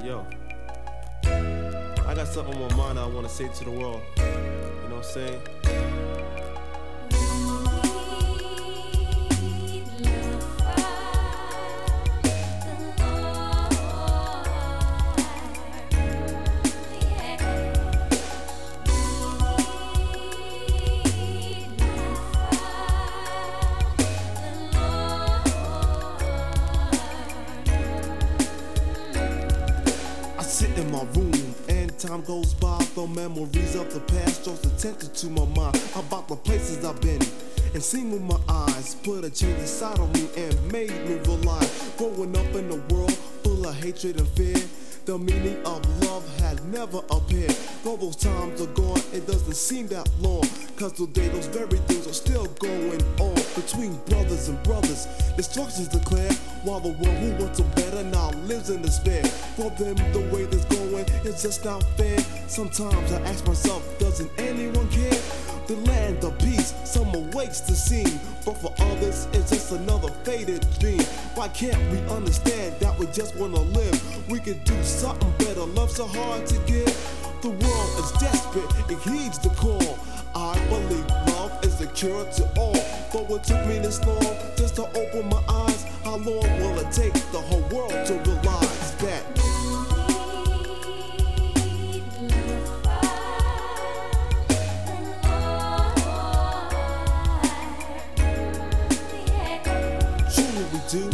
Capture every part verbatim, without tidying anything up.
Yo, I got something on my mind I want to say to the world. You know what I'm saying? Sit in my room and time goes by. The memories of the past draws attention to my mind about the places I've been and seen with my eyes. Put a change inside of me and made me realize growing up in a world full of hatred and fear, the meaning of love had never appeared. Though those times are gone, it doesn't seem that long, cause today those very things are still going on between brothers and brothers. Destruction's declared, while the one who wants a better now lives in despair. For them, the way that's going is just not fair. Sometimes I ask myself, doesn't anyone care? The land of peace, some awaits the scene, but for others, it's just another faded dream. Why can't we understand that we just wanna live? We can do something better, love's so hard to give. The world is desperate, it heeds the call. I believe love is the cure to all. Though it took me this long just to open my eyes, how long will it take the whole world to realize that? Truly we do.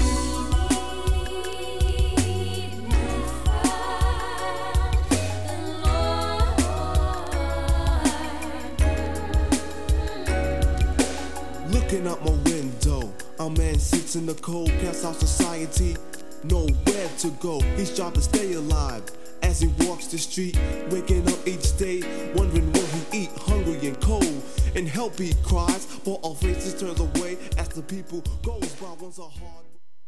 Looking out my window, a man sits in the cold, cast out society, nowhere to go. He's trying to stay alive as he walks the street, waking up each day, wondering will he eat, hungry and cold. And help he cries, for all faces turns away as the people goes by. Once a hard